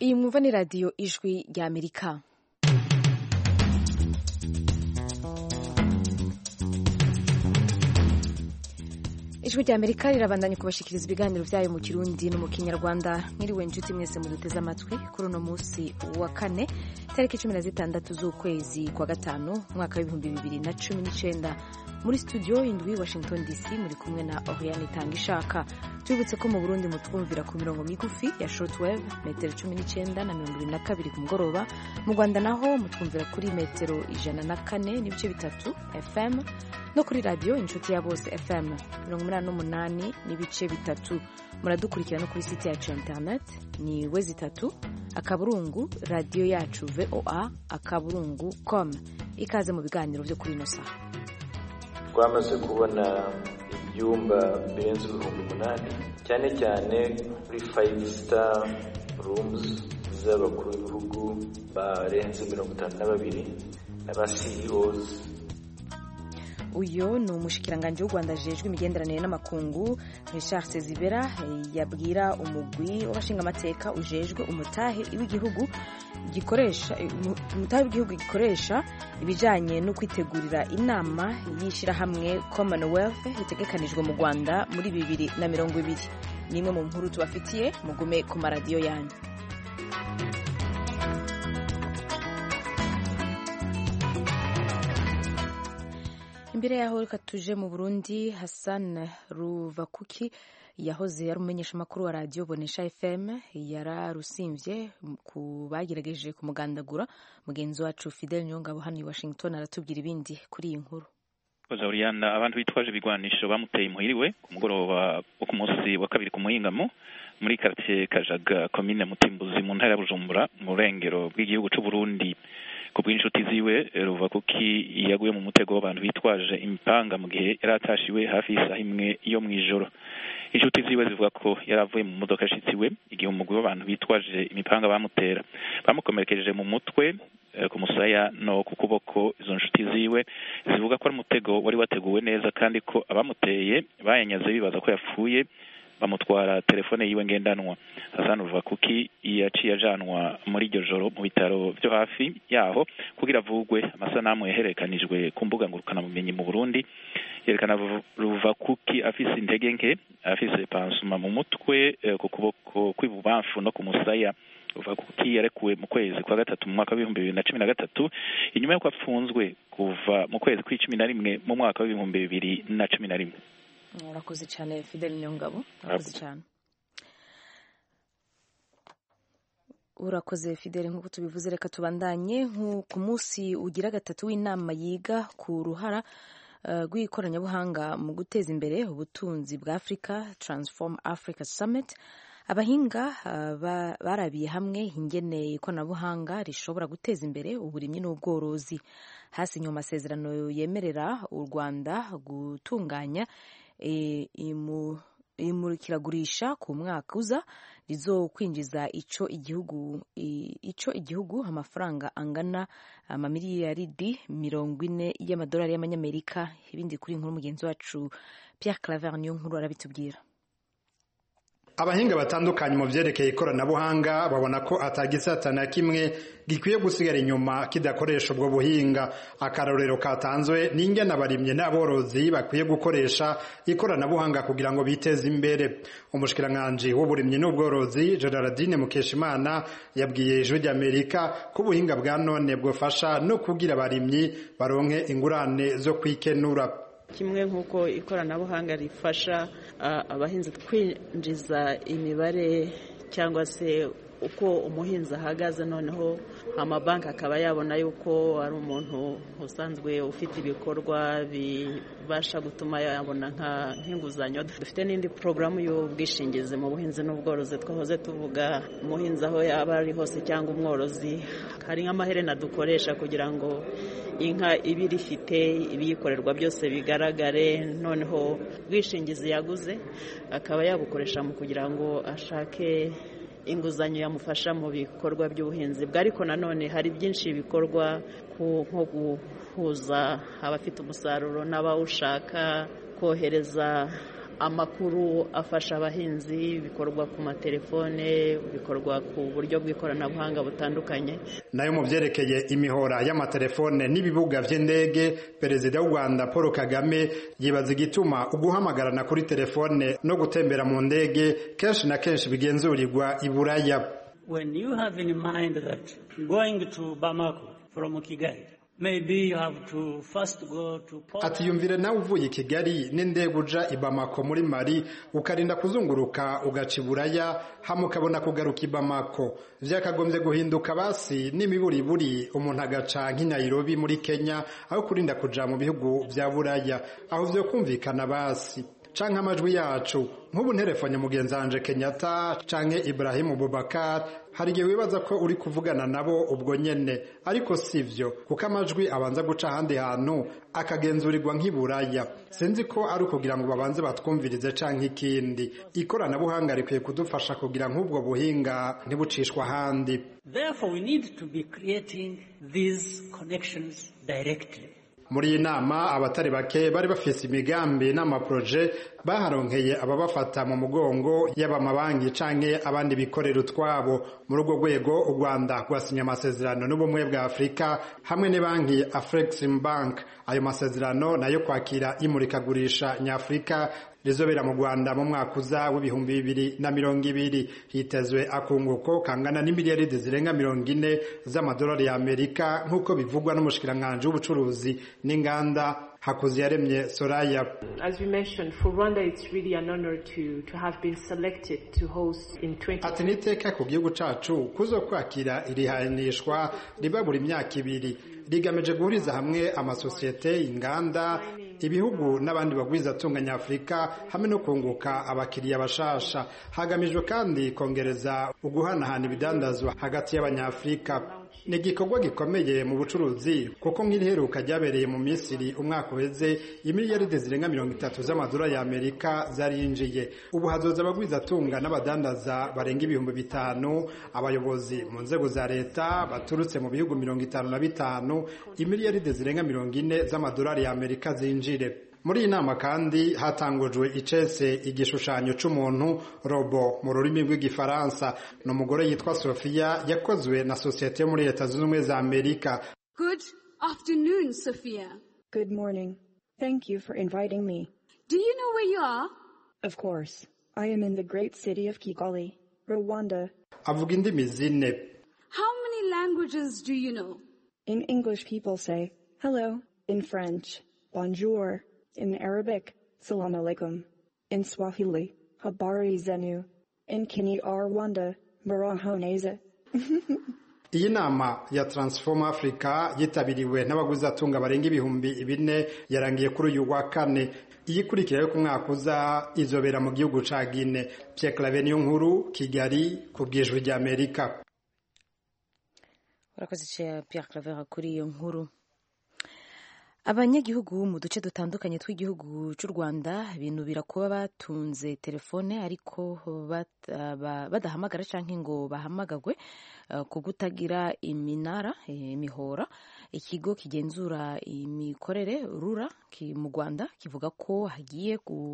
iyi mwumva ni radiyo ijwi rya Amerika. Ijwi rya Amerika rirabandanya kubashikiriza ibiganiro vyayo mu Kirundi no mu Kinyarwanda. Mwiriwe inshuti mwese muduteze amatwi kuri uno musi wa kane tariki 16 z'ukwezi kwa gatanu mwaka w'2019 muri studio indwi Washington DC muri kumwe na Oriane Tangishaka. Tubutse ko mu Burundi mutwumvira ku mirongo migufi ya shortwave metero 19 na 22 ku mugoroba, mu Rwanda naho mutwumvira kuri metero 104 n'ibice bitatu FM no kuri radio inshuti ya bose FM 88 n'ibice bitatu. Muradukurikira no kuri site yacu internet ni wezitatu akaburungu radio yacu voa.com. Ikaze mu biganiro byo kuri no saha. Twamaze kubona ibyumba birenze 8,000 cyane cyane kuri 5-star rooms z'abakuru b'ibihugu barenze 52 n'aba CEOs. Uyo ni umushikiranganje w'u Rwanda ajejwe imigenderanire n'amakungu Richard Sezibera yabwira umugwi w'abashinga amateka ujejwe umutahe w'igihugu gikoresha ibijanye no kwitegurira inama y'ishirahamwe Commonwealth itegekanijwe mu Rwanda muri 2020. Nimwe mu nkuru tubafitiye, mugume ku maradiyo yanyu. Imbere yaho reka tuje mu Burundi. Hassan Ruvakuki yahoze ari umumenyesha makuru wa radio Bonesha FM yararusimvye ku bagerageje kumugandagura. Mugenzi wacu Fidel Nyongabo hano i Washington aratubwira ibindi kuri iyi nkuru. Oriana, abantu bitwaje bigwanisho bamuteye imuhiriwe ku mugoroba wo ku munsi wa kabiri ku muhingamo muri quartier Kajaga commune Mutimbuzi mu ntara ya Bujumbura mu rengero bw'igihugu c'u Burundi. Ku bw'inshuti ziwe Ruvakuki yaguye mu mutego w'abantu bitwaje impanga mu gihe yaratashiwe hafi y'isaha imwe yo mwijoro. Inshuti ziwe zivuga ko yaravuye mu modoka ashitsi igihe umugwi w'abantu bitwaje imipanga bamutera, bamukomerekeje mu mutwe, ku musaya no ku kuboko. Izo nshuti ziwe zivuga ko ari umutego wari wateguwe neza kandi ko abamuteye bayanyaze bibaza ko yapfuye, bamutwara telefone yiwe ngendanwa. Hassan Ruvakuki yaciye ajanwa muri iryo joro mu bitaro byo hafi yaho kugira avugwe. Amasanamu yaherekanijwe ku mbuga ngurukana bumenyi mu Burundi yerekana Ruvakuki afise intege nke, afise pansuma mu mutwe, ku kuboko kw'ibubamfu no ku musaya. Ruvakuki yarekuwe mu kwezi kwa gatatu mu mwaka w'2013 inyuma y'uko afunzwe kuva mu kwezi kwa11 mu mwaka w'2011. Urakoze cyane Fidel Nyongabo. Urakoze cyane. Urakoze Fidel, nk'uko tubivuze reka tubandanye. Ku munsi ugira gatatu w'inama yiga ku ruhara rw'ikoranabuhanga mu guteza imbere ubutunzi bwa Africa, Transform Africa Summit, abahinga barabiye hamwe ingene ikoranabuhanga rishobora guteza imbere uburimyi n'ubworozi. Hasinywe amasezerano yemerera u Rwanda gutunganya imurikiragurisha ku mwaka uza rizokwinjiza ico igihugu amafaranga angana amamiliyaridi 40 y'amadolari y'amanyamerika. Ibindi kuri inkuru mugenzi wacu Pierre Claver niyo nkuru arabitubwira. Abahinga batandukanye mu vyerekeye ikoranabuhanga babona ko atagisata na kimwe gikwiye gusigara inyuma kidakoresha ubwo buhinga. Akarorero katanzwe n'ingene abarimye n'aborozi bakwiye gukoresha ikoranabuhanga kugira ngo biteze imbere. Umushikiranganje w'uburimyi n'ubworozi Gerardine Mukeshimana yabwiye Ijwi ry'Amerika ko ubuhinga bwa none bwofasha no kugira abarimyi baronke ingurane zo kwikenura. Kimwe nk'uko ikoranabuhanga rifasha abahinzi kwinjiza imibare cyangwa se uko umuhinzi ahagaze, noneho amabanki akaba yabona yuko ari umuntu usanzwe ufite ibikorwa bibasha gutuma yabona nk'inguzanyo. Dufite n'indi porogaramu y'ubwishingizi mu buhinzi n'ubworozi twahoze tuvuga. Umuhinzi aho yaba ari hose cyangwa umworozi, hari nk'amaherena dukoresha kugira ngo inka ibiri ifite ibiyikorerwa byose bigaragare. Noneho ubwishingizi yaguze akaba yabukoresha mu kugira ngo ashake inguzanyo yamufasha mu bikorwa by'ubuhinzi bwe. Ariko nanone hari byinshi bikorwa nko guhuza abafite umusaruro n'abawushaka, kohereza amakuru afasha abahinzi bikorwa ku matelefone, bikorwa ku buryo bw'ikoranabuhanga butandukanye. Nayo mu byerekeye imihora y'amatelefone n'ibibuga vy'indege, perezida w'u Rwanda Paul Kagame yibaza igituma uguhamagarana kuri telefone no gutembera mu ndege kenshi na kenshi bigenzurirwa i Buraya. When you have in mind that going to Bamako from Kigali, maybe you have to first go to Port. Ati yumvire nawe uvuye Kigali n'indege uja i Bamako muri Mali ukarinda kuzunguruka ugaca Buraya hamwe ukabona kugaruka i Bamako, vyakagombye guhinduka basi n'imiburiburi umuntu agaca nk'i Nairobi muri Kenya aho kurinda kuja mu bihugu vya Buraya, aho vyo kumvikana basi. Canke amajwi yacu nk'ubu nterefone mugenzi wanje Kenyatta canke Ibrahim Boubacar hari igihe wibaza ko uri kuvugana nabo ubwo nyene, ariko sivyo kuko amajwi abanza guca ahandi hantu akagenzurirwa nk'iburaya. Sinzi ko ari kugira ngo babanze batwumvirize canke ikindi. Ikoranabuhanga rikwiye kudufasha kugira nk'ubwo buhinga ntibucishwa ahandi. Therefore we need to be creating these connections directly. Muri iyi nama abatari bake bari bafise imigambi n'amaproje baharonkeye ababafata mu mugongo y'abamabanki canke abandi bikorera utwabo. Muri urwo rwego u Rwanda rwasinya amasezerano n'ubumwe bwa Afurika hamwe n'banki Afreximbank. Ayo masezerano nayo kwakira imurikagurisha nyafurika rizobera mu Rwanda mu mwaka uza w'ibihumbi 2020. Hitezwe akunguko kangana n'imiliyaridi zirenga 40 z'amadolari ya Amerika nk'uko bivugwa n'umushikiranganje w'ubucuruzi n'inganda Hakuziyaremye Soraya. As we mentioned, for Rwanda it's really an honor to have been selected to host in 2020. Ati niteka ku gihugu cacu kuzo kwakira irihanishwa riba buri myaka ibiri rigamije guhuriza hamwe amasosiyete, inganda, ibihugu n'abandi bagwiza tunganya Afrika hamwe no kunguka abakiriya bashasha. Hagamijwe kandi kongereza uguhanahana ibidandazwa hagati y'abanyafrika. Ni igikorwa gikomeye mu bucuruzi kuko nk'iriheruka ryabereye mu Misiri umwaka uheze imiliyaridi zirenga 30 z'amadolari ya Amerika zarinjiye. Ubu hazoza abagwiza tunga n'abadandaza barenga 5,000, abayobozi mu nzego za leta baturutse mu bihugu 55, imiliyaridi zirenga 40 z'amadolari ya Amerika zinjire. Muri inama kandi hatangujwe icese igishushanyo c'umuntu robo mu rurimi rw'igifaransa n'umugore yitwa Sofia yakozwe na societe muri Leta Zunze Ubumwe za Amerika. Good afternoon, Sophia. Good morning. Thank you for inviting me. Do you know where you are? Of course. I am in the great city of Kigali, Rwanda. Avuga indimi zine. How many languages do you know? In English people say hello, in French, bonjour. In Arabic, salam alaikum. In Swahili, habari zenu. In Kinyarwanda, muraho neza. Iyi nama ya Transform Africa yitabiriwe n'abaguzatunga barenga 4,000 yarangiye kuri uyu wa kane. Iyikurikira yo ku mwaka uza izobera mu gihugu ca Guinea. Pierre Claver Niyonkuru, Kigali, ku bw'Ijwi rya Amerika. Urakoze Pierre Claver kuri iyo nkuru. Abanyagihugu mu duce dutandukanye tw'igihugu cy'u Rwanda binubira kuba batunze telefone ariko badahamagara canke ngo bahamagagwe ku kutagira imihora. Ikigo kigenzura imikorere RURA mu Rwanda kivuga ko hagiye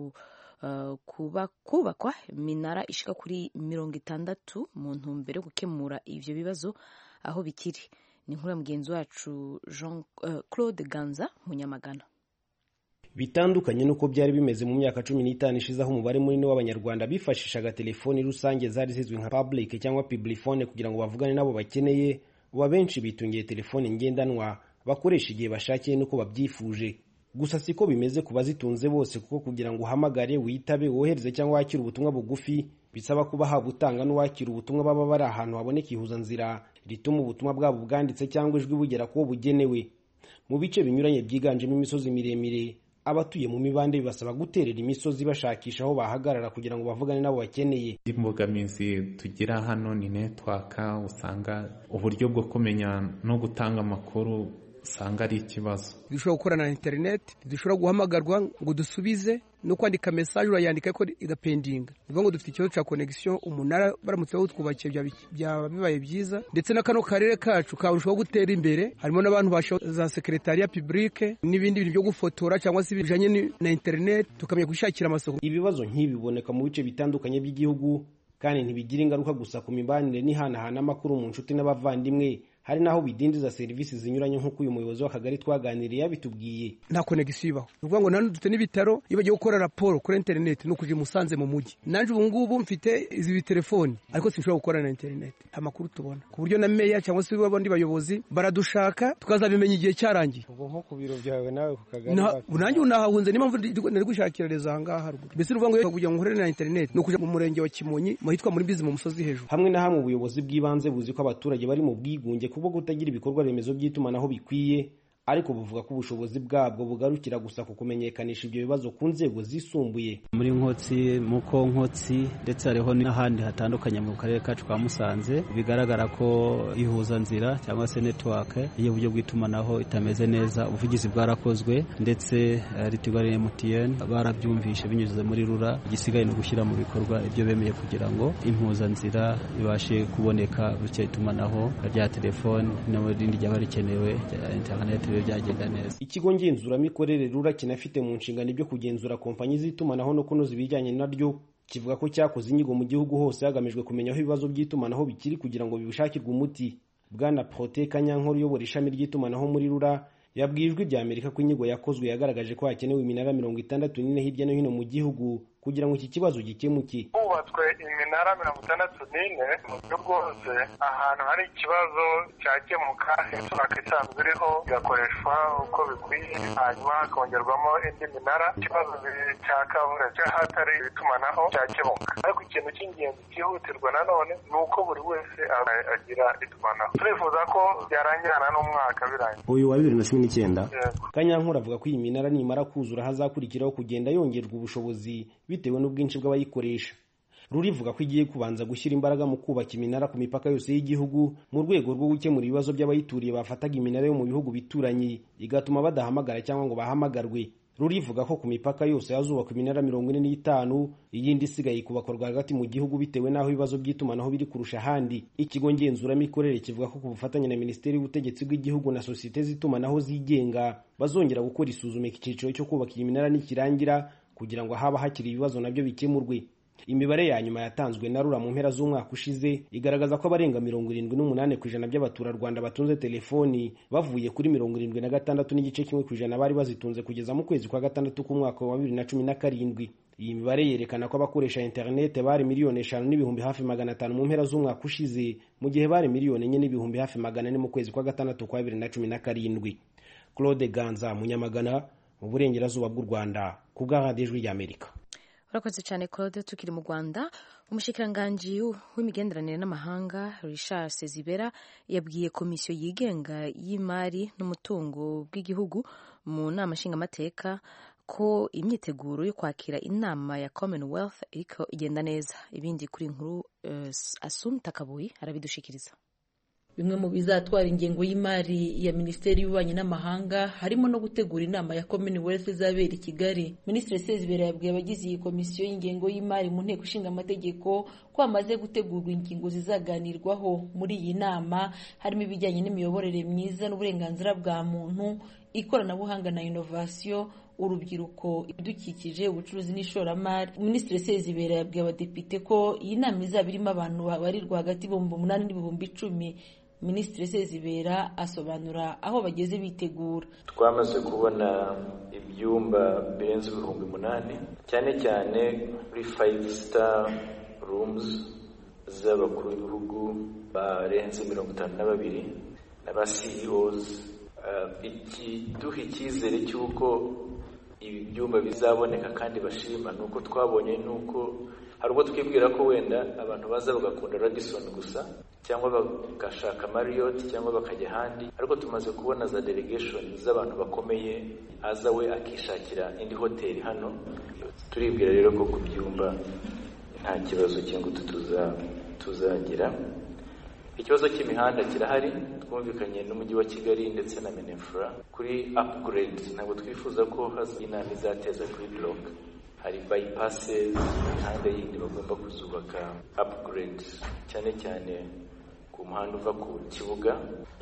kubakwa iminara ishika kuri 60 mu ntumbero yo gukemura ivyo bibazo aho bikiri. Ni inkuru ya mugenzi wacu Jean Claude Ganza Munyamagana. Bitandukanye nuko byari bimeze mu myaka 15 ishize aho umubare munini w'abanyarwanda bifashishaga telefoni rusange zari zizwi nka public cyangwa publiphone kugira ngo bavugane nabo bakeneye. Uba benshi bitungiye telefoni ngendanwa bakoresha igihe bashakiye nuko babyifuje. Gusa siko bimeze ku bazitunze bose kuko kugira ngo uhamagare, witabe, wohereze cyangwa wakire ubutumwa bugufi bisaba kuba habutanga n'uwakira ubutumwa baba bari ahantu haboneka ihuzanzira rituma ubutumwa bwabo bwanditse cyangwa ijwi bugera kuwo bugenewe. Mu bice binyuranye byiganjemo imisozi miremire, abatuye mu mibande bibasaba guterera imisozi bashakisha aho bahagarara kugira ngo bavugane nabo bakeneye. Imbogamizi tugira hano ni network, usanga uburyo bwo kumenya no gutanga amakuru usanga ari ikibazo. Dushobora gukorana na internet, dushobora guhamagarwa ngo dusubize no kwandika message urayandika ko igapendinga. Nivuga ngo dufite ikibazo cya connection, umunara baramutse batwubakiye bya bibaye byiza, ndetse na kano karere kacu karushaho gutera imbere. Harimo n'abantu basha za secretariat publique n'ibindi bintu byo gufotora cyangwa se bijanye na internet, tukamenya gushakira amasoko. Ibibazo nk'ibiboneka mu bice bitandukanye by'igihugu kandi ntibigira ingaruka gusa ku mibanire n'ihanahana amakuru mu nshuti n'abavandimwe. Hari naho bidindiza serivisi zinyuranye nk'uko uyu muyobozi w'akagari twaganiriye yabitubwiye. Nta connection ibaho. Uvuga ngo nanu dufite n'ibitaro iyo bagiye gukora raporo kuri internet no kuje Musanze mu mujyi. Nanje ubu ngubu mfite izi telefone ariko sinshobora gukora na internet. Amakuru tubona ku buryo na meya cyangwa se babandi bayobozi baradushaka tukazabimenya igihe cyarangiye. Ubwo nko ku biro byawe nawe ku kagari. Nanjye unahahunze n'impamvu nari gushakira reza aha haruguru. Mbese uvuga ngo kugira ngo nkorere na internet no kuje mu murenge wa Kimonyi mahitwa muri bizi mu musozi hejuru. Hamwe na hamwe ubuyobozi bw'ibanze buzi ko abaturage bari mu bwigunge kubwo kutagira ibikorwa remezo by'itumanaho bikwiye, ariko buvuga ko ubushobozi bwabwo bugarukira gusa ku kumenyekanisha ibyo bibazo ku nzego zisumbuye. Muri Nkotsi, muko Nkotsi ndetse hariho n'ahandi hatandukanye mu karere kacu ka Musanze bigaragara ko ihuza nzira cyangwa se network y'uburyo bw'itumanaho itameze neza. Ubuvugizi bwarakozwe ndetse Ritigo na MTN barabyumvishe binyuze muri Rura, igisigaye no gushyira mu bikorwa ibyo bemeye kugira ngo impuza nzira ibashe kuboneka bityo itumanaho rya telefone n'ibindi byaba rikenewe internet byagenda neza. Ikigo ngenzuramikorere Rura kinafite mu nshingano ibyo kugenzura kompanyi z'itumanaho no kunoza ibijyanye naryo, kivuga ko cyakoze inyigo mu gihugu hose hagamijwe kumenya aho ibibazo by'itumanaho bikiri kugira ngo bibishakirwe umuti. Bwana Prote Kanyankore uyobora ishami ry'itumanaho muri Rura yabwiye Ijwi rya Amerika ko inyigo yakozwe yagaragaje ko hakenewe iminara 64 hirya no hino mu gihugu kugira ngo iki kibazo gikemuke. Hubatswe iminara 64 mu buryo bwose, ahantu hari ikibazo cyakemuka network isanzwe iriho igakoreshwa uko bikwiye, hanyuma hakongerwamo indi minara, ikibazo cyakabura cy'ahatari itumanaho cyakemuka. Ariko ikintu cy'ingenzi cyihutirwa nanone ni uko buri wese agira itumanaho. Turifuza ko byarangirana n'umwaka birangiye uyu wa 2019. Kanyankore avuga ko iyi minara nimara kuzura hazakurikiraho kugenda yongerwa ubushobozi bitewe n'ubwinshi bw'abayikoresha. Rurivuga ko igiye kubanza gushyira imbaraga mu kubaka iminara ku mipaka yose y'igihugu mu rwego rwo gukemura ibibazo by'abayituriye bafataga iminara yo mu bihugu bituranye igatuma badahamagara cyangwa ngo bahamagarwe. Rurivuga ko ku mipaka yose hazubakwa iminara 45, iyindi isigaye kubakorwa hagati mu gihugu bitewe n'aho ibibazo by'itumanaho biri kurusha ahandi. Ikigo ngenzuramikorere kivuga ko ku bufatanye na Minisiteri y'Ubutegetsi bw'Igihugu na sosiyete z'itumanaho zigenga bazongera gukora isuzuma ikiciro cyo kubaka iyi minara nikirangira kugira ngo haba hakiri ibibazo nabyo bikemurwe. Imibare ya nyuma yatanzwe na Rura mu mpera z'umwaka ushize igaragaza ko abarenga 78% by'abaturarwanda batunze telefoni bavuye kuri 76.1% bari bazitunze kugeza mu kwezi kwa gatandatu k'umwaka wa 2017. Iyi mibare yerekana ko abakoresha internet bari 5,500,000 mu mpera z'umwaka ushize mu gihe bari 4,500,000 mu kwezi kwa gatandatu kwa 2017. Claude Ganza Munyamagana mu burengerazuba bw'u Rwanda ku bwa Radio Ijwi ry'Amerika. Urakoze cyane Claude. Tukiri mu Rwanda, umushikiranganji w'imigenderanire n'amahanga Richard Sezibera yabwiye komisiyo yigenga y'imari n'umutungo bw'igihugu mu nama nshingamateka ko imyiteguro yo kwakira inama ya Commonwealth iriko igenda neza. Ibindi kuri nkuru Asumta Kabuyi arabidushikiriza. Bimwe mu bizatwara ingengo y'imari ya Minisiteri y'Ububanyi n'Amahanga harimo no gutegura inama ya Commonwealth izabera i Kigali. Minisitiri Sezibera yabwiye abagize iyi komisiyo y'ingengo y'imari mu nteko ishinga amategeko ko hamaze gutegurwa ingingo zizaganirwaho muri iyi nama, harimo ibijyanye n'imiyoborere myiza n'uburenganzira bwa muntu, ikoranabuhanga na innovation, urubyiruko, ibidukikije, ubucuruzi n'ishoramari. Minisitiri Sezibera yabwiye abadepite ko iyi nama izaba irimo abantu babarirwa hagati y'ibihumbi 8 n'ibihumbi 10. Minisitiri Sezibera asobanura aho bageze bitegura. Twamaze kubona ibyumba birenze 8,000 cyane cyane muri 5-star rooms z'abakuru b'ibihugu barenze 52 n'aba CEOs. Duha icyizere cy'uko ibi byumba bizaboneka kandi bashima nuko twabonye nuko hari ubwo twibwira ko wenda abantu baza bagakunda Radisson gusa cyangwa bagashaka Marriott cyangwa bakajya ahandi, ariko tumaze kubona za delegation z'abantu bakomeye aza we akishakira indi hoteli hano. Turibwira rero ko ku byumba nta kibazo cy'ingutu tuzagira. ikibazo cy'imihanda kirahari, twumvikanye n'umujyi wa Kigali ndetse na Minefra kuri upgrade. Ntabwo twifuza ko haza inama izateza kuri block. Hari bypasses, imihanda yindi bagomba kuzubaka upgrade, cyane cyane ku muhanda uva ku kibuga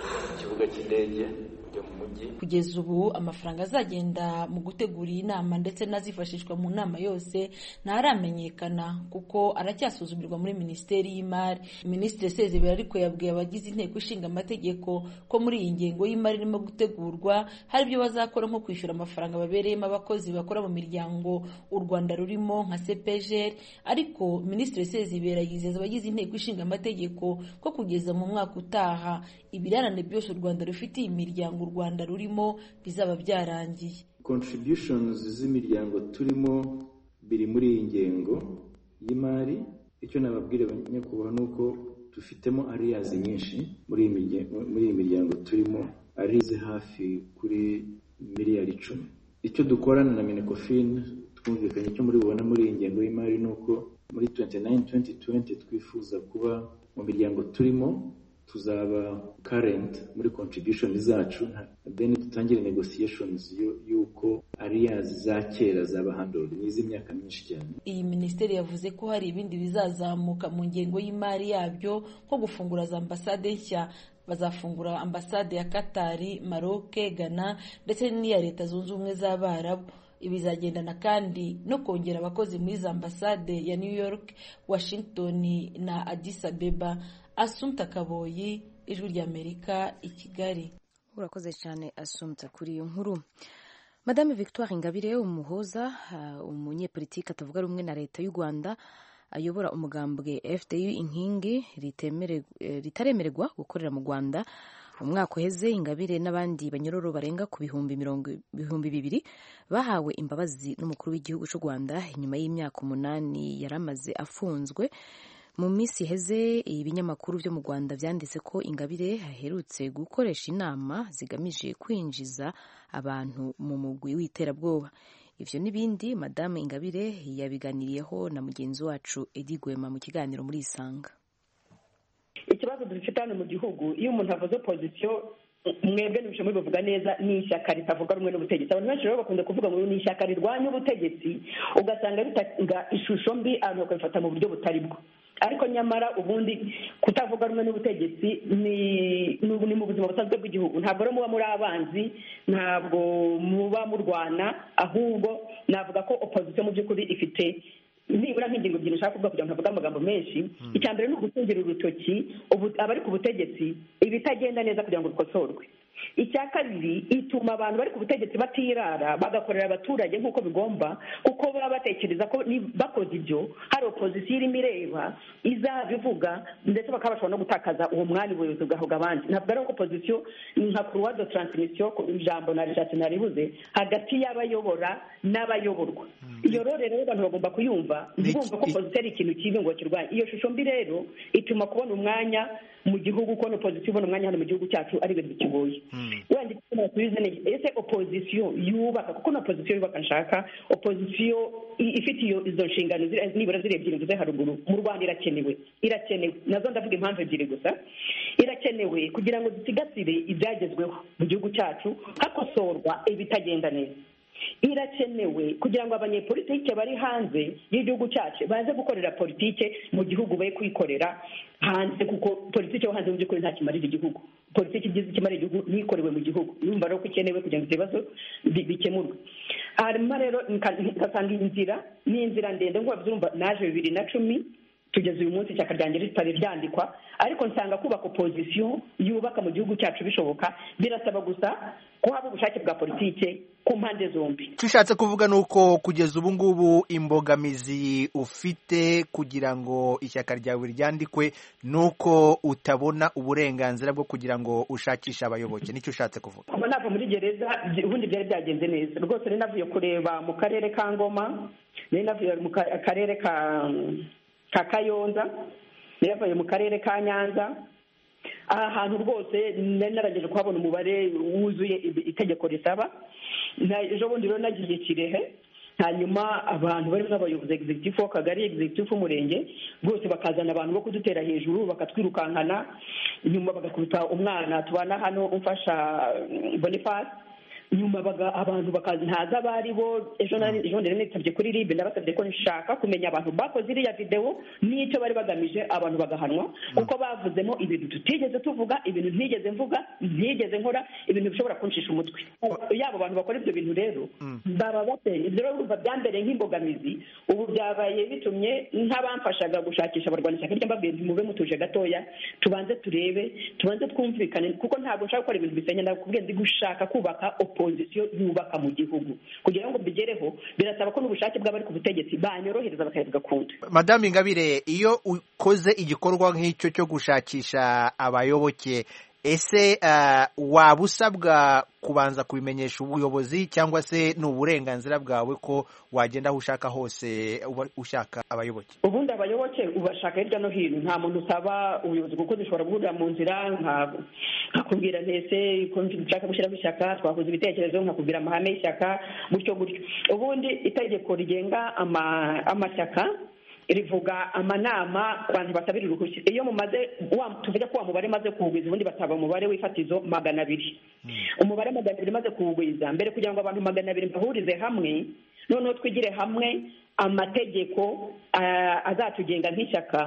cy'indege ujya mu mujyi. Kugeza ubu amafaranga azagenda mu gutegura iyi nama ndetse n'azifashishwa mu nama yose ntaramenyekana kuko aracyasuzumirwa muri Minisiteri y'Imari. Minisitiri Sezibera ariko yabwiye abagize inteko ishinga amategeko ko muri iyi ngengo y'imari irimo gutegurwa hari ibyo bazakora nko kwishyura amafaranga babereyemo abakozi bakora mu miryango u Rwanda rurimo nka CPGR, ariko Minisitiri Sezibera yizeza abagize inteko ishinga amategeko ko kugeza mu mwaka utaha ibirarane byose u Rwanda rufitiye imiryango u Rwanda rurimo bizaba byarangiye. Contributions z'imiryango turimo biri muri iyi ngengo y'imari. Icyo nababwira nyakubahwa nuko dufitemo arrears nyinshi muri iyi miryango turimo, arize hafi kuri miliyari 10. Icyo dukorana na Minecofin twumvikanye cyo muri bubona muri iyi ngengo y'imari nuko muri 2020 twifuza kuba mu miryango turimo tuzaba current muri contribution zacu, then tutangire negotiations yuko arrears za kera zaba handled n'iz'imyaka myinshi cyane. Iyi minisiteri yavuze ko hari ibindi bizazamuka mu ngengo y'imari yabyo nko gufungura za ambasade nshya. Bazafungura ambasade ya Qatar, Maroc, Ghana ndetse n'iya Leta Zunze Ubumwe z'Abarabu. Ibizagendana kandi no kongera abakozi muri za ambasade ya New York, Washington na Addis Abeba. Assumpta Kaboyi, Ijwi ry'Amerika, i Kigali. Urakoze cyane Assumpta kuri iyo nkuru. Madame Victoire Ingabire umuhoza, umunyepolitiki atavuga rumwe na leta y'u Rwanda, ayobora umugambwe FDU inkingi ritaremererwa gukorera mu Rwanda. Umwaka uheze Ingabire n'abandi banyororo barenga ku bihumbi 200 bahawe imbabazi n'umukuru w'igihugu cy'u Rwanda inyuma y'imyaka 8 yaramaze afunzwe. Mu minsi iheze ibinyamakuru byo mu Rwanda byanditse ko Ingabire aherutse gukoresha inama zigamije kwinjiza abantu mu mugwi w'iterabwoba. Ivyo n'ibindi Madame Ingabire yabiganiriyeho na mugenzi wacu Edi Gwema mu kiganiro muri Isanga. Ikibazo dufite hano mu gihugu, iyo umuntu avuze opposition, mwebwe n'ibishomo bivuga neza, ni ishyaka ritavuga rumwe n'ubutegetsi. Abantu benshi rero bakunda kuvuga ngo ni ishyaka rirwanya ubutegetsi, ugasanga bitanga ishusho mbi abantu bakabifata mu buryo butari bwo. Ariko nyamara ubundi kutavuga rumwe n'ubutegetsi ni mu buzima busanzwe bw'igihugu. Ntabwo muba muri abanzi, ntabwo muba murwana, ahubwo navuga ko opposition mu by'ukuri ifite nibura nk'ingingo ebyiri nshaka kuvuga kugira ngo ntavuge amagambo menshi. Icya mbere ni ugutungira urutoki abari ku butegetsi ibitagenda neza kugira ngo bikosorwe. Icya kabiri, ituma abantu bari ku butegetsi batirara bagakorera abaturage nk'uko bigomba, kuko baba batekereza ko bakoze ibyo hari opposition irimo ireba izabivuga, ndetse bakaba bashobora no gutakaza uwo mwanya ubuyobozi bwahabwa abandi. Ntabwo ari opposition nka croix de transmission, ijambo narishatse naribuze, hagati y'abayobora n'abayoborwa. Iyo rero abantu bagomba kuyumva, ntibumva ko opposition ari ikintu kibi ngo kirwanye. Iyo shusho mbi rero ituma kubona umwanya mu gihugu, ko opposition ibona umwanya hano mu gihugu cyacu ari ibintu bikigoye. Wenda tubize neza, ese opposition yubaka, kuko na opposition yubaka nshaka opposition ifite izo nshingano nibura ziri ebyiri mvuze haruguru mu Rwanda irakenewe nazo ndavuga impamvu ebyiri gusa. Irakenewe kugira ngo dusigasire ibyagezweho mu gihugu cyacu hakosorwa ibitagenda neza. Irakenewe kugira ngo abanyepolitike bari hanze y'igihugu cyacu baze gukorera politike mu gihugu, be kwikorera hanze, kuko politike yo hanze mu by'ukuri nta kimarira igihugu. Politiki igize ikimara igihugu nikorewe mu gihugu. Numva rero ko ikenewe kugira ngo ibibazo bikemurwe. Hanyuma rero nkasanga inzira ndende ngo babyumva. Naje 2010 tugeze uyu munsi ishyaka ryanjye ritari ryandikwa, ariko nsanga kubaka opposition yubaka mu gihugu cyacu bishoboka. Birasaba gusa ko haba ubushake bwa politike ku mpande zombi. Tushatse kuvuga nuko kugeza ubu ngubu imbogamizi ufite kugira ngo ishyaka ryawe ryandikwe nuko utabona uburenganzira bwo kugira ngo ushakishe abayoboke. Nicyo ushatse kuvuga? Kuba nava muri gereza ubundi byari byagenze neza rwose. Ni navuye kureba mu karere ka Ngoma, ni navuye mu karere ka Kayonza, ni navuye mu karere ka Nyanza. Aha hantu rwose narageje kuhabona umubare wuzuye itegeko risaba. Ejo bundi rero nagiye Kirehe, hanyuma abantu barimo abayobozi executive w'akagari, executive w'umurenge, bose bakazana abantu bo kudutera hejuru bakatwirukankana, nyuma bagakubita umwana tubana hano umfasha Boniface, nyuma abantu bakazi ntaza abari bo. ejo ndende nitabye kuri RIB ndabasabye ko nshaka kumenya abantu bakoze iriya video n'icyo bari bagamije, abantu bagahanwa kuko bavuzemo ibintu tutigeze tuvuga, ibintu ntigeze mvuga, ntigeze nkora, ibintu bishobora kunshisha umutwe. Yabo abantu bakora ibyo bintu rero baba bateye ibyo rero urumva byambereye nk'imbogamizi. Ubu byabaye bitumye nk'abamfashaga gushakisha abarwanashyaka iryo mbabwiye mube mutuje gatoya, tubanze turebe, tubanze twumvikane, kuko ntabwo nshaka gukora ibintu bisenya. Ndakubwiye ndi gushaka kubaka opozisiyo yubaka mu gihugu. Kugira ngo mbigereho birasaba ko n'ubushake bw'abari ku butegetsi banyorohereza bakabivuga kundi. Madame Ingabire, iyo ukoze igikorwa nk'icyo cyo gushakisha abayoboke, ese waba usabwa kubanza kubimenyesha ubuyobozi cyangwa se ni uburenganzira bwawe ko wagenda aho ushaka hose ushaka abayoboke? Ubundi abayoboke ubashaka hirya no hino, nta muntu usaba ubuyobozi kuko dushobora guhurira mu nzira nkakubwira ntese ko nshaka gushyiraho ishyaka, twakoze ibitekerezo nkakubwira amahame y'ishyaka gutyo gutyo. Ubundi itegeko rigenga amashyaka rivuga amanama abantu batabira uruhushya. Iyo mumaze tuvuge ko mubare maze kuwugwiza, ubundi bataba umubare w'ifatizo 200. Umubare 200 maze kuwugwiza mbere kugira ngo abantu 200 bahurize hamwe, noneho twigire hamwe amategeko azatugenga nk'ishyaka.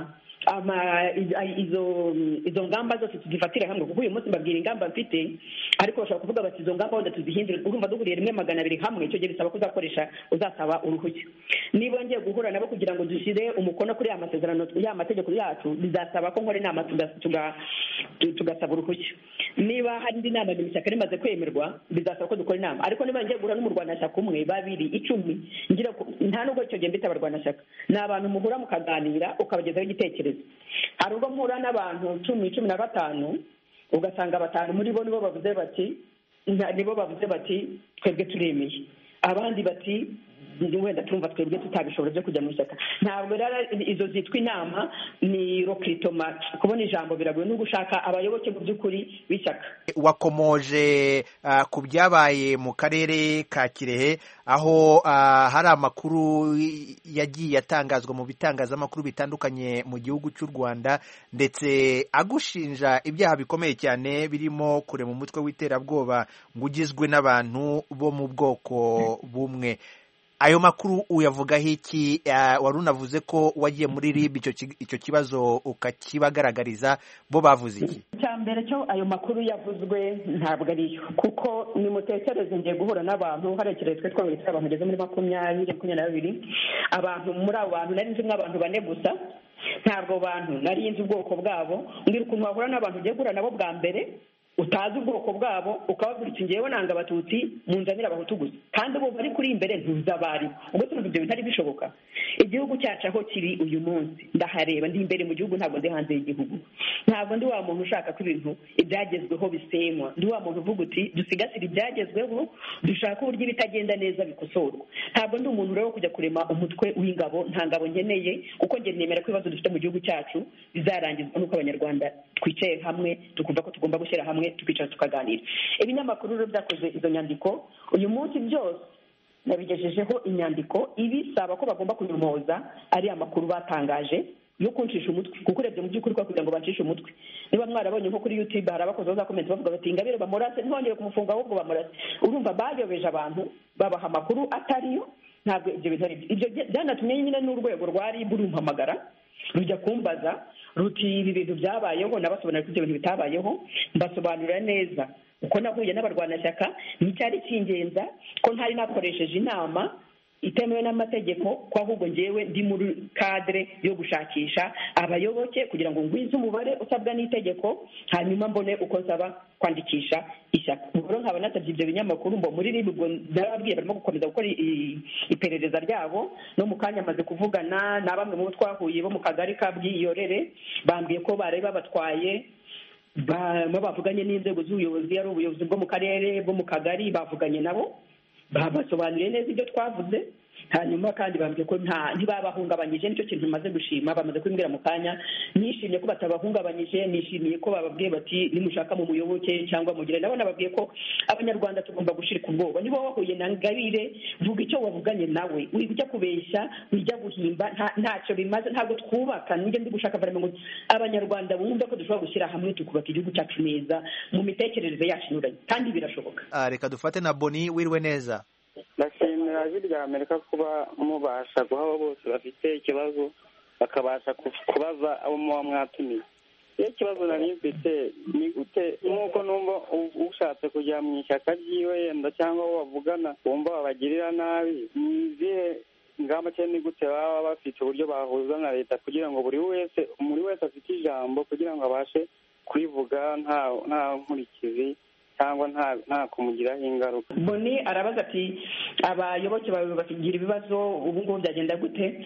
Izo ngamba zose tuzifatire hamwe, kuko uyu munsi mbabwira ingamba mfite, ariko bashobora kuvuga bati izo ngamba wenda tuzihindure. Urumva duhuriye rimwe 200 hamwe, icyo gihe bisaba uzasaba uruhushya. Niba ngiye guhura nabo kugira ngo dushyire umukono kuri aya masezerano y'amategeko yacu, bizasaba ko nkora inama tugasaba uruhushya. Niba hari indi nama y'ishyaka rimaze kwemerwa, bizasaba ko dukora inama. Ariko niba ngiye guhura n'umurwanashyaka umwe, 2, 10, nta nubwo icyo gihe mbita abarwanashyaka. Ni abantu muhura mukaganira ukabagezaho igitekerezo. Hari ubwo mpura n'abantu 10-15, ugasanga 5 muri bo nibo bavuze bati twebwe turemeye, abandi bati wenda tumva twebwe tutabishobora byo kujya mu ishyaka. Ntabwo rero izo zitwa inama, ni recruitment. Kubona ijambo biragoye no gushaka abayoboke mu by'ukuri b'ishyaka. Wakomoje ku byabaye mu karere ka Kirehe, aho hari amakuru yagiye atangazwa mu bitangazamakuru bitandukanye mu gihugu cy'u Rwanda, ndetse agushinja ibyaha bikomeye cyane birimo kurema umutwe w'iterabwoba ngo ugizwe n'abantu bo mu bwoko bumwe. Ayo makuru uyavugaho iki? Wari unavuze ko wagiye muri RIB icyo kibazo ukakibagaragariza, bo bavuze iki? Cyambere cyo ayo makuru yavuzwe ntabwo ariyo, kuko nimutekereze ngiye guhura n'abantu harekereye twe twabiri abantu bageze muri 20-22. Abantu muri abo bantu nari nzi nk'abantu 4 gusa, ntabwo bantu nari nzi ubwoko bwabo. Ngira ukuntu wahura n'abantu ugiye guhura nabo bwa mbere utazi ubwoko bwabo, ukababwira uti ngewe nanga abatutsi munzanira abahutu gusa, kandi bo bari kuri imbere ntuzabari. Ubwo turumva ibyo bitari bishoboka. Igihugu cyacu aho kiri uyu munsi ndahareba, ndi imbere mu gihugu, ntabwo ndi hanze y'igihugu. Ntabwo ndi wa muntu ushaka ko ibintu ibyagezweho bisenywa. Ndi wa muntu uvuga uti dusigasire ibyagezweho, dushaka uburyo ibitagenda neza bikosorwa. Ntabwo ndi umuntu rero kujya kurema umutwe w'ingabo. Nta ngabo nkeneye, kuko nge nemera ko ibibazo dufite mu gihugu cyacu bizarangizwa n'uko abanyarwanda twicaye hamwe, tukumva ko tugomba gushyira hamwe, tukicara tukaganira. Ibinyamakuru rero byakoze izo nyandiko uyu munsi byose nabigejejeho inyandiko ibisaba ko bagomba kunyomoza ari amakuru batangaje yo kuncisha umutwe, kuko urebye mu by'ukuri kugira ngo bancishe umutwe. Niba mwarabonye nko kuri YouTube hari abakoze za comment bavuga bati Ingabire bamurase, ntongere kumufunga ahubwo bamurase. Urumva bayobeje abantu, babaha amakuru atariyo. Ntabwo ibyo bintu ibyo byanatumye nyine n'urwego rwari burumpamagara rujya kumbaza ruti ibi bintu byabayeho, nabasobanurira ko ibyo bintu bitabayeho, mbasobanurira neza uko nahuye n'abarwanashyaka n'icyari cy'ingenza, ko ntari nakoresheje inama itemewe n'amategeko, ko ahubwo ngewe ndi muri cadre yo gushakisha abayoboke kugira ngo ngwize umubare usabwa n'itegeko, hanyuma mbone uko nsaba kwandikisha ishyaka. Ubwo nkaba nasabye ibyo binyamakuru mbo muri RIB, ubwo ndababwiye barimo gukomeza gukora iperereza ryabo. No mu kanya amaze kuvugana na bamwe mu twahuye bo mu kagari ka Bwiyorere, bambwiye ko bari babatwaye, bavuganye n'inzego z'ubuyobozi, ari ubuyobozi bwo mu karere, bwo mu kagari, bavuganye nabo babasobanuriye neza ibyo twavuze. hanyuma kandi bambwiye ko ntibabahungabanyije, nicyo kintu maze gushima. Bamaze kubimbwira mu kanya, nishimiye ko batabahungabanyije, nishimiye ko bababwiye bati nimushaka mu muyoboke cyangwa mugire. Nabo nababwiye ko abanyarwanda tugomba gushirika ubwoba. Niba wahuye na Ngabire, vuga icyo wavuganye nawe, ujya kubeshya, ujya guhimba, ntacyo bimaze. Ntabwo twubaka, nijye ndi gushaka ngo abanyarwanda bumve ko dushobora gushyira hamwe tukubaka igihugu cyacu neza mu mitekerereze yacu inyuranye, kandi birashoboka. Reka dufate na Boni. Wiriwe neza. ndashimira ijwi rya Amerika kuba mubasha guha abo bose bafite ikibazo bakabasha kubaza abo muba mwatumiye. iyo ikibazo nari mfite ni gute nk'uko numva ushatse kujya mu ishyaka ryiwe yenda cyangwa abo bavugana bumva babagirira nabi, ni izihe ingamba cyane ni gute baba bafite uburyo bahuza na leta kugira ngo buri wese afite ijambo kugira ngo abashe kurivuga nta nkurikizi cyangwa nta kumugiraho ingaruka. Boni arabaza ati abayoboke bawe bakigira ibibazo ubu ngubu byagenda gute?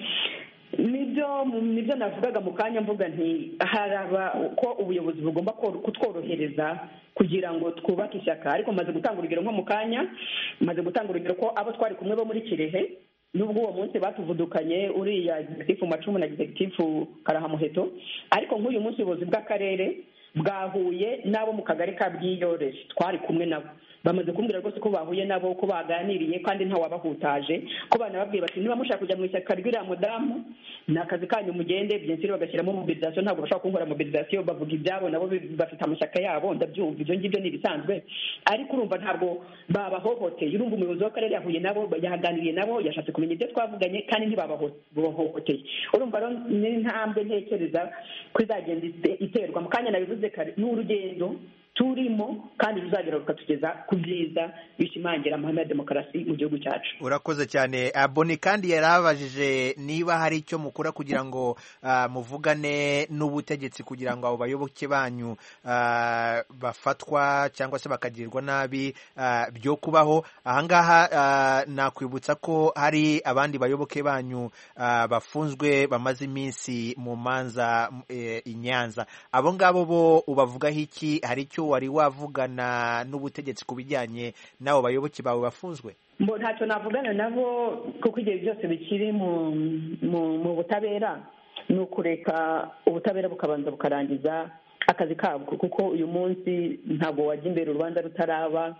Nibyo navugaga mu kanya mvuga nti haraba ko ubuyobozi bugomba kutworohereza kugira ngo twubake ishyaka, ariko maze gutanga urugero nko mu kanya, maze gutanga urugero ko abo twari kumwe bo muri Kirehe nubwo uwo munsi batuvudukanye uriya executive Macumu na executive Karahamuheto, ariko nk'uyu munsi ubuyobozi bw'akarere bwahuye n'abo mu kagari ka Bwiyoreje twari kumwe nabo, bamaze kumbwira rwose ko bahuye nabo, ko baganiriye kandi nta wabahutaje, ko banababwiye bati niba mushaka kujya mu ishyaka ry'uriya mudamu ni akazi kanyu mugende, byensiri bagashyiramo mobilisation, ntabwo bashaka kunkora mobilisation, bavuga ibyabo nabo bafite amashyaka yabo, ndabyumva, ibyo ngibyo ni ibisanzwe, ariko urumva ntabwo babahohoteye. Urumva umuyobozi w'akarere yahuye nabo, yaganiriye nabo, yashatse kumenya ibyo twavuganye kandi ntibabahohoteye. Urumva rero ni intambwe ntekereza ko izagenda iterwa. Mu kanya nabivuze kare, ni urugendo turimo kandi ruzagera rukatugeza ku byiza bishimangira amahame ya demokarasi mu gihugu cyacu. Urakoze cyane. Boni kandi yarabajije niba hari icyo mukora kugira ngo muvugane n'ubutegetsi kugira ngo abo bayoboke banyu bafatwa cyangwa se bakagirirwa nabi byo kubaho. Ahangaha nakwibutsa ko hari abandi bayoboke banyu bafunzwe bamaze iminsi mu manza i Nyanza. Abo ngabo bo ubavugaho iki? Hari icyo wari wavugana n'ubutegetsi ku bijyanye n'abo bayoboke bawe bafunzwe? Ntacyo navugana nabo kuko igihe byose bikiri mu butabera, ni ukureka ubutabera bukabanza bukarangiza akazi kabwo, kuko uyu munsi ntabwo wajya imbere urubanza rutaraba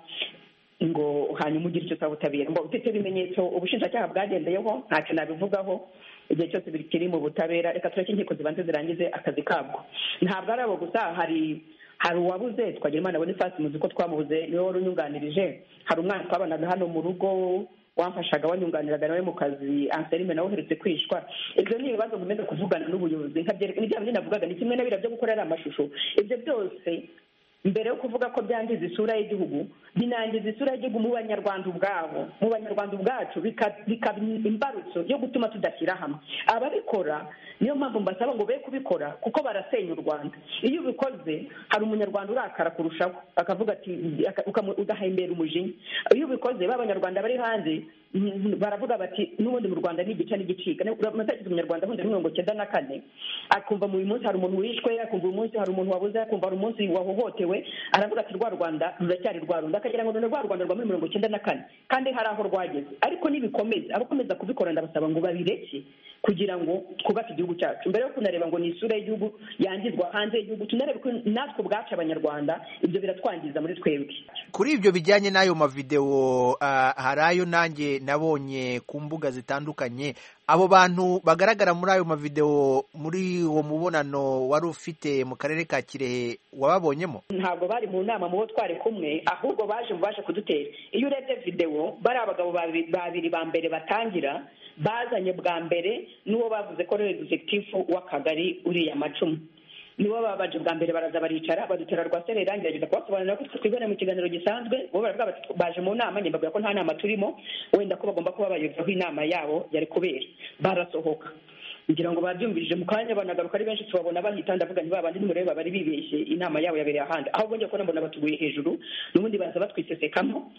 ngo hanyuma ugire icyo usaba ubutabera. Ufite ibimenyetso ubushinjacyaha bwagendeyeho, ntacyo nabivugaho. Igihe cyose bikiri mu butabera, reka tureke inkiko zibanze zirangize akazi kabwo. Ntabwo ari abo gusa, hari uwabuze Twagirimana Boniface, muzi ko twamubuze, niwe wari unyunganirije. Hari umwana twabanaga hano mu rugo wamfashaga, wanyunganiraga nawe mu kazi, Anselme nawe uherutse kwishwa. Ibyo ni ibibazo nkomeza kuvugana n'ubuyobozi, nibyo navugaga, ni kimwe na biriya byo gukorera amashusho. Ibyo byose mbere yo kuvuga ko byangiza isura y'igihugu, binangiza isura y'igihugu mu banyarwanda ubwabo, mu banyarwanda ubwacu, bikaba imbarutso yo gutuma tudashyira hamwe. Ababikora niyo mpamvu mbasaba ngo be kubikora, kuko barasenya u Rwanda. Iyo ubikoze hari umunyarwanda urakara kurushaho, akavuga ati ugahembera umujinya. Iyo ubikoze b'abanyarwanda bari hanze baravuga bati n'ubundi mu Rwanda ni igice n'igicika. Amatekereza umunyarwanda ahunda 1994 akumva mu uyu munsi hari umuntu wishwe, akumva uyu munsi hari umuntu wabuze, akumva hari umunsi wahohotewe, aravuga ati rwa Rwanda ruracyari rwa Rwanda, akagira ngo none rwa Rwanda rwa 1994 kandi hari aho rwageze. Ariko nibikomeza, abakomeza kubikora ndabasaba ngo babireke kugira ngo twubake igihugu cyacu. Mbere yo kunareba ngo ni isura y'igihugu yangizwa hanze y'igihugu, tunarebe ko natwe ubwacu abanyarwanda ibyo biratwangiza muri twebwe. Kuri ibyo bijyanye n'ayo mavideo, hari ayo nanjye nabonye ku mbuga zitandukanye. Abo bantu bagaragara muri ayo mavideo, muri uwo mubonano wari ufite mu karere ka Kirehe, wababonyemo? Ntabwo bari mu nama mu bo twari kumwe, ahubwo baje kudutera. Iyo urebye video, bari abagabo babiri ba mbere batangira bazanye bwa mbere n'uwo bavuze ko ari executive w'akagari uriya Macumu, nibo babaje bwa mbere, baraza baricara badutera rwa serera, ngerageza kubasobanurira ko twibona mu kiganiro gisanzwe. Bo baravuga bati baje mu nama, njye mbabwira ko nta nama turimo, wenda ko bagomba kuba bayobozaho inama yabo yari kubera. Barasohoka, ngira ngo babyumvirije mu kanya, banagaruka ari benshi, tubabona bahita, ndavuga nti babandi nimureba bari bibeshye, inama yabo yabereye ahandi. Ahubwo njye ko mbona batuguye hejuru, n'ubundi baza batwisesekamo.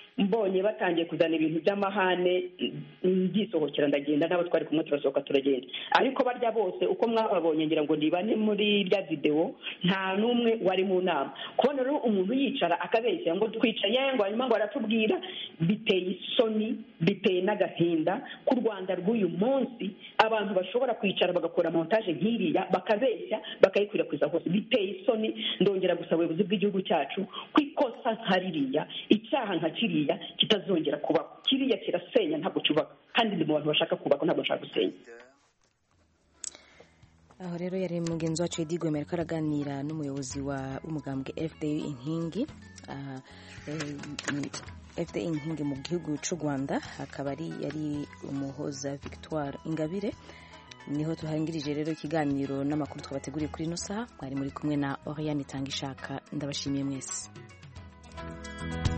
mbonye batangiye kuzana ibintu by'amahane ngisohokera ndagenda n'abo twari kumwe turasohoka turagenda ariko barya bose uko mwababonye ngira ngo nibane muri rya video nta n'umwe wari mu nama kubona rero umuntu yicara akabeshya ngo twicaye ngo hanyuma ngo aratubwira biteye isoni biteye n'agahinda ku Rwanda rw'uyu munsi abantu bashobora kwicara bagakora montage nk'iriya bakabeshya bakayikwirakwiza hose biteye isoni ndongera gusaba ubuyobozi bw'igihugu cyacu kwikosa nka ririya icyaha nka kiriya kitazongera kubaho kiriya kirasenya ntabwo cyubaka kandi ndi mu bantu bashaka kubaka ntabwo nshaka gusenya. aho rero yari mugenzi wacu Eddy Gwemera ko araganira n'umuyobozi w'umugambwe FDU inkingi FDU inkingi mu gihugu cy'u Rwanda akaba yari umuhoza Victoire Ingabire. Niho tuhangirije rero ikiganiro n'amakuru twabateguriye kuri ino saha mwari muri kumwe na Oriane Tangishaka ndabashimiye mwese.